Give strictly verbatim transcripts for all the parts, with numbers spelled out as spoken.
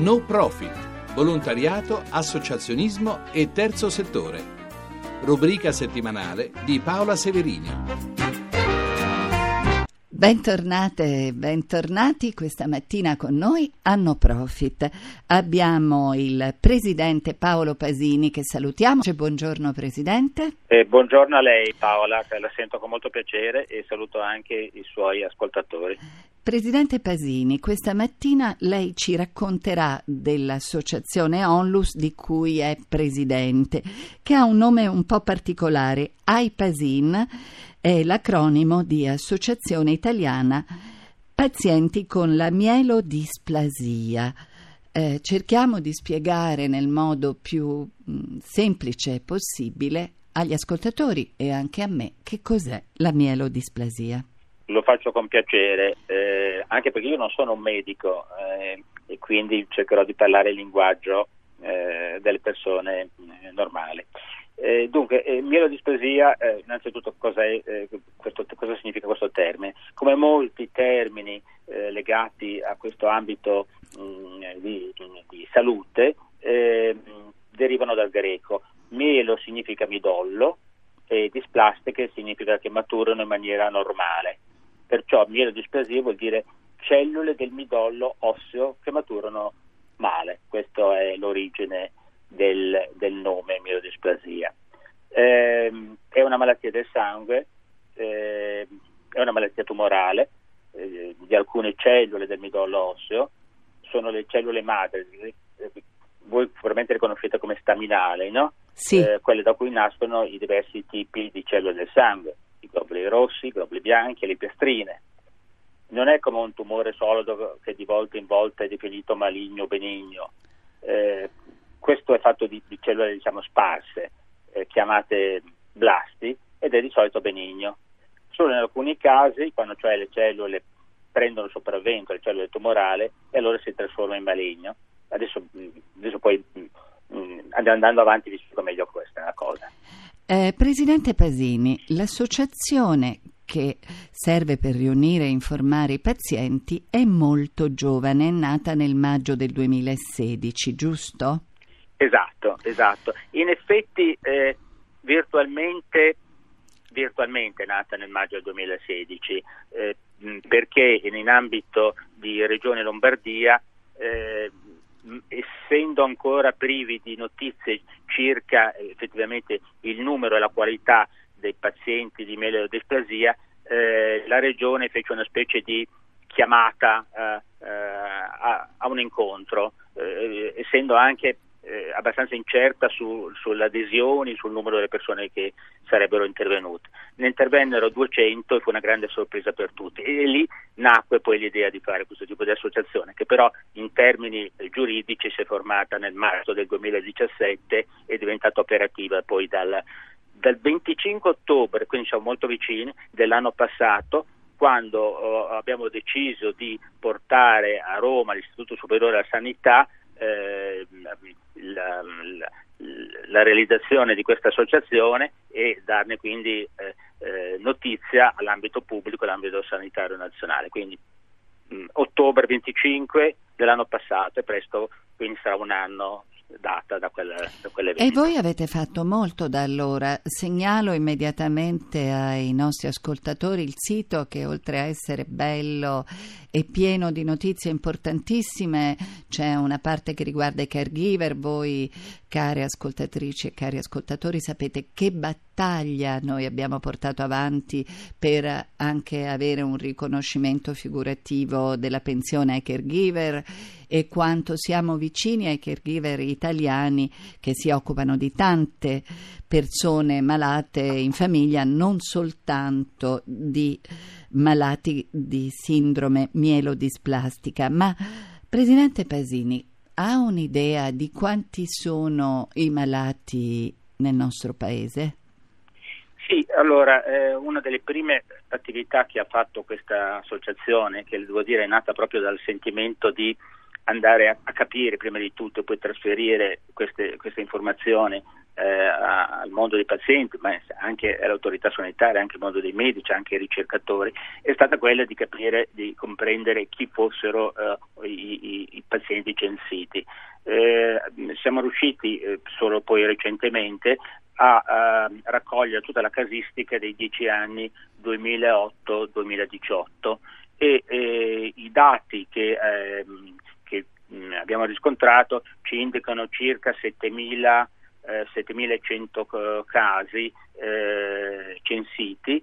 No Profit, volontariato, associazionismo e terzo settore. Rubrica settimanale di Paola Severini. Bentornate e bentornati questa mattina con noi a No Profit. Abbiamo il presidente Paolo Pasini che salutiamo. Buongiorno presidente. Eh, buongiorno a lei Paola, la sento con molto piacere e saluto anche i suoi ascoltatori. Presidente Pasini, questa mattina lei ci racconterà dell'associazione Onlus di cui è presidente, che ha un nome un po' particolare. AIPASIN è l'acronimo di Associazione Italiana Pazienti con la Mielodisplasia. Eh, cerchiamo di spiegare nel modo più mh, semplice possibile agli ascoltatori e anche a me che cos'è la mielodisplasia. Lo faccio con piacere, eh, anche perché io non sono un medico eh, e quindi cercherò di parlare il linguaggio eh, delle persone eh, normali. Eh, dunque, eh, mielodisplasia, eh, innanzitutto cosa, è, eh, questo, cosa significa questo termine? Come molti termini eh, legati a questo ambito mh, di, di salute eh, derivano dal greco. Mielo significa midollo e displastiche significa che maturano in maniera normale. Perciò mielodisplasia vuol dire cellule del midollo osseo che maturano male. Questa è l'origine del, del nome mielodisplasia. Eh, è una malattia del sangue, eh, è una malattia tumorale eh, di alcune cellule del midollo osseo. Sono le cellule madri, eh, voi probabilmente le conoscete come staminali, no? Sì. Eh, quelle da cui nascono i diversi tipi di cellule del sangue. I globuli rossi, i globuli bianchi e le piastrine. Non è come un tumore solido che di volta in volta è definito maligno o benigno. Eh, questo è fatto di, di cellule diciamo sparse, eh, chiamate blasti, ed è di solito benigno. Solo in alcuni casi, quando cioè le cellule prendono sopravvento, le cellule tumorali, e allora si trasforma in maligno. Adesso, adesso poi andando avanti vi spiego meglio questa cosa. Eh, Presidente Pasini, l'associazione che serve per riunire e informare i pazienti è molto giovane, è nata nel maggio del duemilasedici, giusto? Esatto, esatto. In effetti eh, virtualmente, virtualmente è nata nel maggio del duemilasedici, eh, perché in ambito di Regione Lombardia, eh, essendo ancora privi di notizie circa eh, effettivamente il numero e la qualità dei pazienti di mielodisplasia, eh, la regione fece una specie di chiamata eh, eh, a, a un incontro, eh, essendo anche eh, abbastanza incerta su, sulle adesioni, sul numero delle persone che sarebbero intervenute. Ne intervennero duecento e fu una grande sorpresa per tutti, e lì nacque poi l'idea di fare questo tipo di associazione, che però in termini giuridici si è formata nel marzo del duemiladiciassette e è diventata operativa poi dal, dal venticinque ottobre, quindi siamo molto vicini, dell'anno passato, quando uh, abbiamo deciso di portare a Roma l'Istituto Superiore della Sanità eh, la, la, la realizzazione di questa associazione e darne quindi eh, eh, notizia all'ambito pubblico e all'ambito sanitario nazionale. Quindi mh, ottobre venticinque dell'anno passato, e presto quindi sarà un anno data da, quel, da quell'evento. E voi avete fatto molto da allora. Segnalo immediatamente ai nostri ascoltatori il sito, che oltre a essere bello e pieno di notizie importantissime, c'è una parte che riguarda i caregiver. Voi, care ascoltatrici e cari ascoltatori, sapete che battaglia noi abbiamo portato avanti per anche avere un riconoscimento figurativo della pensione ai caregiver, e quanto siamo vicini ai caregiver italiani che si occupano di tante persone malate in famiglia, non soltanto di malati di sindrome mielodisplastica. Ma Presidente Pasini, ha un'idea di quanti sono i malati nel nostro paese? Sì, allora eh, una delle prime attività che ha fatto questa associazione, che devo dire è nata proprio dal sentimento di andare a, a capire prima di tutto e poi trasferire queste, queste informazioni eh, al mondo dei pazienti, ma anche all'autorità sanitaria, anche al mondo dei medici, anche ai ricercatori, è stata quella di capire, di comprendere chi fossero eh, i, i, i pazienti censiti. Eh, siamo riusciti eh, solo poi recentemente a, a raccogliere tutta la casistica dei dieci anni duemilaotto duemiladiciotto e eh, i dati che, eh, che mh, abbiamo riscontrato ci indicano circa settemila, eh, settemilacento casi eh, censiti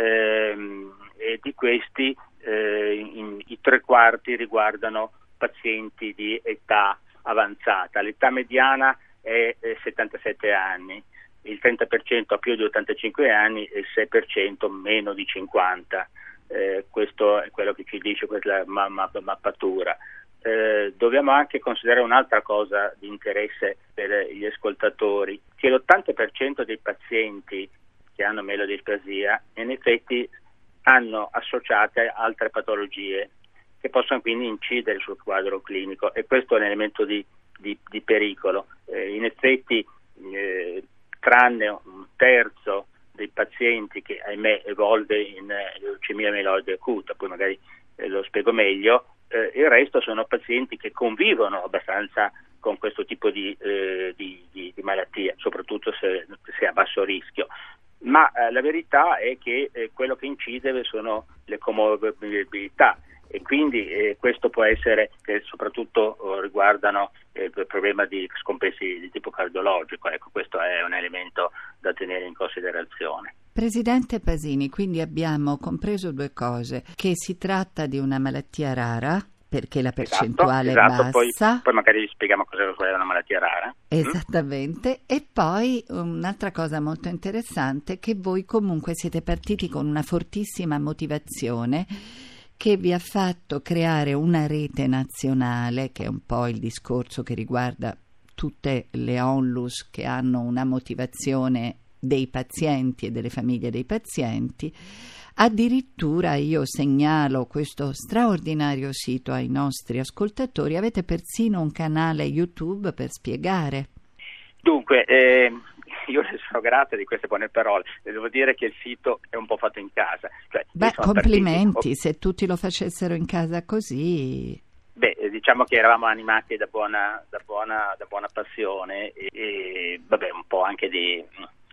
ehm, e di questi eh, in, i tre quarti riguardano pazienti di età avanzata. L'età mediana è eh, settantasette anni, il trenta per cento ha più di ottantacinque anni e il sei per cento meno di cinquanta. Eh, questo è quello che ci dice questa ma- ma- mappatura. Eh, dobbiamo anche considerare un'altra cosa di interesse per gli ascoltatori, che l'ottanta per cento dei pazienti che hanno melodisplasia in effetti hanno associate altre patologie che possono quindi incidere sul quadro clinico, e questo è un elemento di, di, di pericolo. Eh, in effetti eh, tranne un terzo dei pazienti che ahimè evolve in eh, leucemia mieloide acuta, poi magari eh, lo spiego meglio, eh, il resto sono pazienti che convivono abbastanza con questo tipo di, eh, di, di, di malattia, soprattutto se, se a basso rischio. Ma eh, la verità è che eh, quello che incide sono le comorbilità, e quindi eh, questo può essere che soprattutto oh, riguardano eh, il problema di scompensi di tipo cardiologico. Ecco, questo è un elemento da tenere in considerazione. Presidente Pasini, quindi abbiamo compreso due cose: che si tratta di una malattia rara, perché la percentuale esatto, è esatto. bassa. Poi, poi magari spieghiamo cosa è una malattia rara. Esattamente. Mm? E poi un'altra cosa molto interessante, che voi comunque siete partiti con una fortissima motivazione che vi ha fatto creare una rete nazionale, che è un po' il discorso che riguarda tutte le onlus che hanno una motivazione dei pazienti e delle famiglie dei pazienti. Addirittura io segnalo questo straordinario sito ai nostri ascoltatori, avete persino un canale YouTube per spiegare. Dunque, eh, io le sono grata di queste buone parole, e devo dire che il sito è un po' fatto in casa. Cioè, Beh, complimenti, partiti, se tutti lo facessero in casa così. Beh, diciamo che eravamo animati da buona, da buona, da buona passione e, e vabbè, un po' anche di...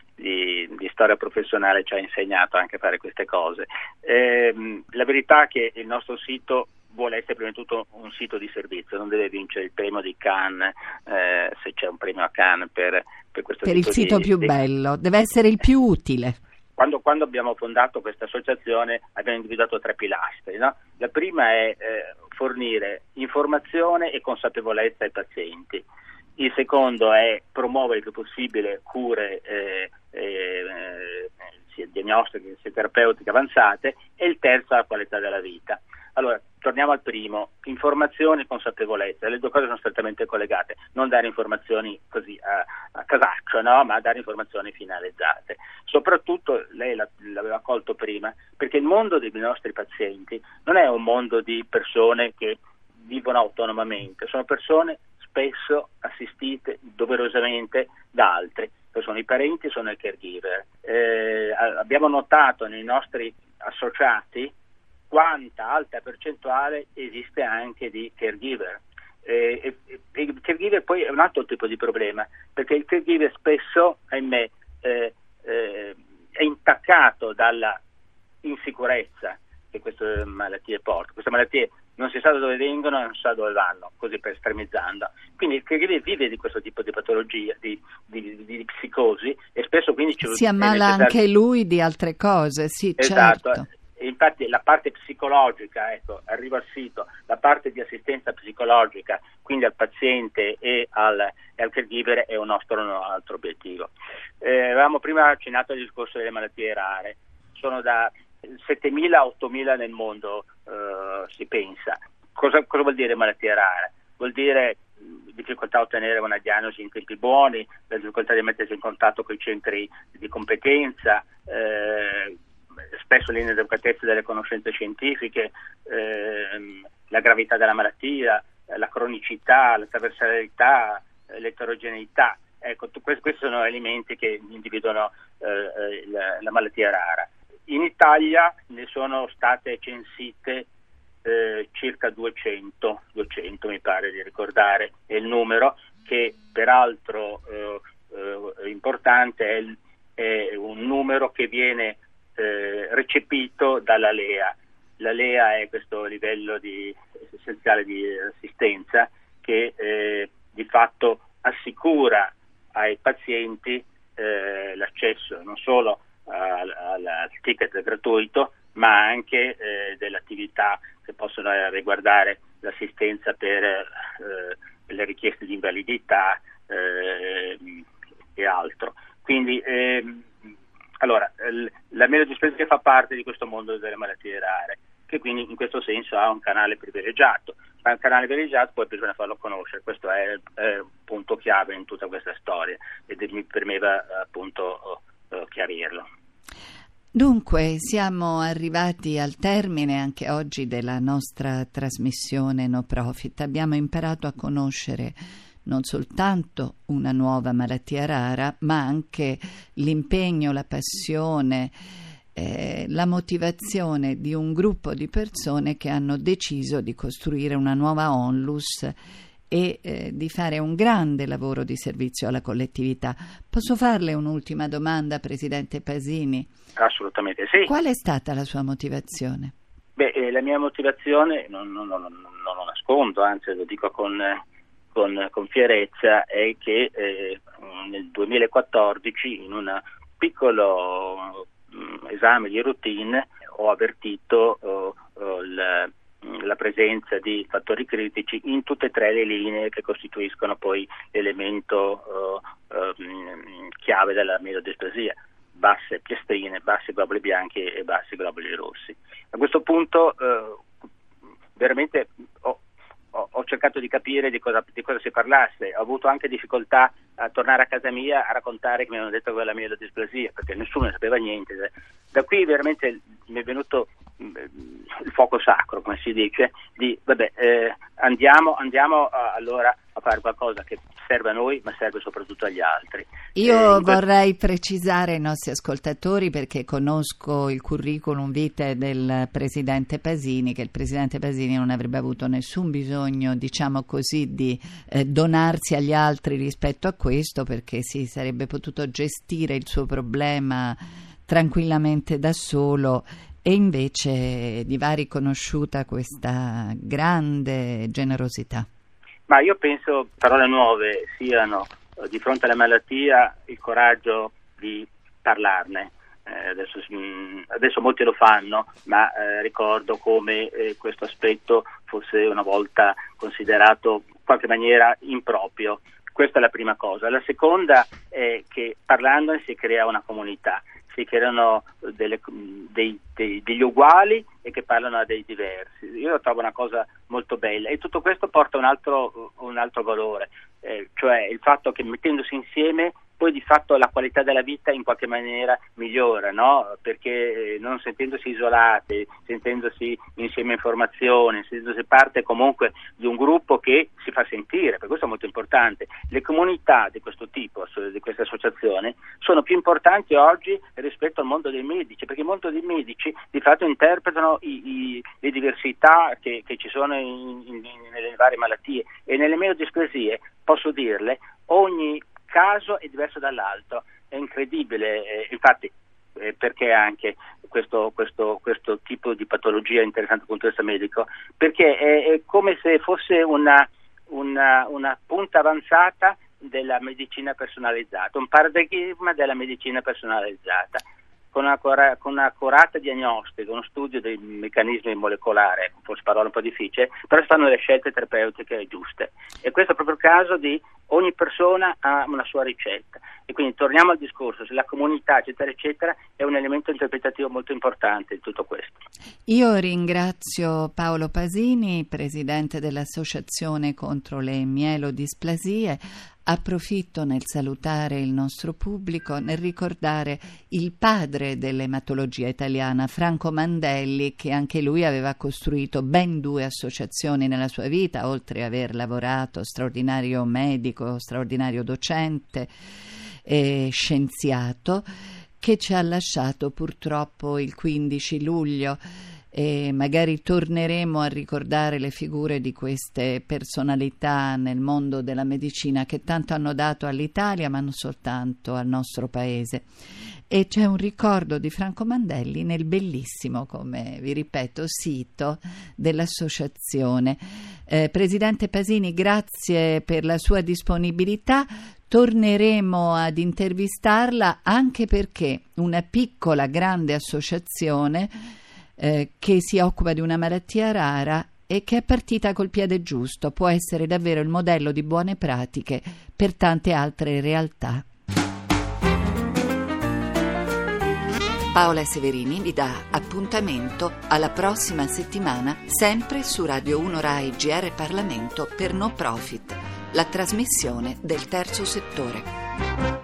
Di, di storia professionale ci ha insegnato anche a fare queste cose. Eh, la verità è che il nostro sito vuole essere prima di tutto un sito di servizio, non deve vincere il premio di Cannes, eh, se c'è un premio a Cannes per, per questo per tipo il sito di, più di... bello, deve essere il più utile. Quando, quando abbiamo fondato questa associazione abbiamo individuato tre pilastri, no? La prima è eh, fornire informazione e consapevolezza ai pazienti. Il secondo è promuovere il più possibile cure eh, eh, sia diagnostiche sia terapeutiche avanzate, e il terzo è la qualità della vita. Allora, torniamo al primo: informazione e consapevolezza. Le due cose sono strettamente collegate. Non dare informazioni così a, a casaccio, no? Ma dare informazioni finalizzate. Soprattutto, lei l'aveva colto prima, perché il mondo dei nostri pazienti non è un mondo di persone che vivono autonomamente, sono persone spesso assistite doverosamente da altri, sono i parenti, sono i caregiver. Eh, abbiamo notato nei nostri associati quanta alta percentuale esiste anche di caregiver. Eh, e, e il caregiver poi è un altro tipo di problema, perché il caregiver spesso, ahimè, eh, eh, è intaccato dalla insicurezza che queste malattie portano. Queste malattie non si sa da dove vengono e non si sa dove vanno, così per estremizzando. Quindi il caregiver vive di questo tipo di patologia, di, di, di, di psicosi, e spesso quindi ci si ammala anche lui di altre cose, sì, esatto. Certo. E infatti la parte psicologica, ecco, arrivo al sito, la parte di assistenza psicologica, quindi al paziente e al, e al caregiver, è un nostro un altro obiettivo. Eh, avevamo prima accennato al discorso delle malattie rare, sono da settemila a ottomila nel mondo, eh, si pensa. Cosa, cosa vuol dire malattia rara? Vuol dire mh, difficoltà a ottenere una diagnosi in tempi buoni, la difficoltà di mettersi in contatto con i centri di competenza, eh, spesso l'inadeguatezza delle conoscenze scientifiche, ehm, la gravità della malattia, la cronicità, la trasversalità, l'eterogeneità. Ecco, questi, questi sono elementi che individuano eh, la, la malattia rara. In Italia ne sono state censite eh, circa duecento, duecento mi pare di ricordare, è il numero, che peraltro eh, eh, importante è, il, è un numero che viene eh, recepito dalla L E A. La L E A è questo livello di, essenziale di assistenza che eh, di fatto assicura ai pazienti eh, l'accesso non solo al, al ticket gratuito, ma anche eh, delle attività che possono riguardare l'assistenza per eh, le richieste di invalidità eh, e altro. Quindi ehm, allora l- la mielodisplasia fa parte di questo mondo delle malattie rare, che quindi in questo senso ha un canale privilegiato, ma un canale privilegiato poi bisogna farlo conoscere. Questo è, è un punto chiave in tutta questa storia ed mi premeva appunto uh, chiarirlo. Dunque, siamo arrivati al termine anche oggi della nostra trasmissione No Profit. Abbiamo imparato a conoscere non soltanto una nuova malattia rara, ma anche l'impegno, la passione, eh, la motivazione di un gruppo di persone che hanno deciso di costruire una nuova Onlus e eh, di fare un grande lavoro di servizio alla collettività. Posso farle un'ultima domanda, Presidente Pasini? Assolutamente sì. Qual è stata la sua motivazione? Beh, eh, la mia motivazione, non, non, non, non lo nascondo, anzi lo dico con, con, con fierezza, è che eh, nel duemilaquattordici in un piccolo mh, esame di routine ho avvertito oh, oh, il la presenza di fattori critici in tutte e tre le linee che costituiscono poi l'elemento uh, uh, chiave della mielodisplasia: basse piastrine, bassi globuli bianchi e bassi globuli rossi. A questo punto uh, veramente ho, ho, ho cercato di capire di cosa, di cosa si parlasse. Ho avuto anche difficoltà a tornare a casa mia a raccontare che mi hanno detto quella mielodisplasia, perché nessuno ne sapeva niente. Da qui veramente mi è venuto il fuoco sacro, come si dice, di vabbè eh, andiamo andiamo a, allora a fare qualcosa che serve a noi, ma serve soprattutto agli altri. Io eh, vorrei precisare ai nostri ascoltatori, perché conosco il curriculum vitae del Presidente Pasini, che il Presidente Pasini non avrebbe avuto nessun bisogno, diciamo così, di eh, donarsi agli altri rispetto a questo, perché si sarebbe potuto gestire il suo problema tranquillamente da solo. E invece gli va riconosciuta questa grande generosità. Ma io penso parole nuove siano eh, di fronte alla malattia il coraggio di parlarne. Eh, adesso, mh, adesso molti lo fanno, ma eh, ricordo come eh, questo aspetto fosse una volta considerato in qualche maniera improprio. Questa è la prima cosa. La seconda è che parlandone si crea una comunità. Si creano delle, dei, dei, degli uguali e che parlano a dei diversi. Io lo trovo una cosa molto bella, e tutto questo porta un altro, un altro valore, eh, cioè il fatto che mettendosi insieme poi di fatto la qualità della vita in qualche maniera migliora, no? Perché non sentendosi isolati, sentendosi insieme informazioni, sentendosi parte comunque di un gruppo che si fa sentire, per questo è molto importante. Le comunità di questo tipo, di queste associazioni, sono più importanti oggi rispetto al mondo dei medici, perché il mondo dei medici di fatto interpretano i, i, le diversità che, che ci sono in, in, nelle varie malattie, e nelle mielodisplasie, posso dirle, ogni caso è diverso dall'altro, è incredibile, eh, infatti eh, perché anche questo, questo, questo tipo di patologia è interessante dal punto di vista medico, perché è, è come se fosse una, una, una punta avanzata della medicina personalizzata, un paradigma della medicina personalizzata, con una, con una accurata diagnostica, uno studio dei meccanismi molecolari, forse parola un po' difficile, però si fanno le scelte terapeutiche giuste, e questo è proprio il caso di ogni persona ha una sua ricetta. E quindi torniamo al discorso, se la comunità eccetera eccetera è un elemento interpretativo molto importante di tutto questo. Io ringrazio Paolo Pasini, presidente dell'Associazione contro le mielodisplasie, Approfitto nel salutare il nostro pubblico, nel ricordare il padre dell'ematologia italiana, Franco Mandelli, che anche lui aveva costruito ben due associazioni nella sua vita, oltre ad aver lavorato straordinario medico, straordinario docente e scienziato, che ci ha lasciato purtroppo il quindici luglio. E magari torneremo a ricordare le figure di queste personalità nel mondo della medicina che tanto hanno dato all'Italia, ma non soltanto al nostro paese. E c'è un ricordo di Franco Mandelli nel bellissimo, come vi ripeto, sito dell'associazione. Eh, Presidente Pasini, grazie per la sua disponibilità. Torneremo ad intervistarla anche perché una piccola grande associazione Eh, che si occupa di una malattia rara e che è partita col piede giusto, può essere davvero il modello di buone pratiche per tante altre realtà. Paola Severini vi dà appuntamento alla prossima settimana, sempre su Radio uno Rai G R Parlamento per No Profit, la trasmissione del terzo settore.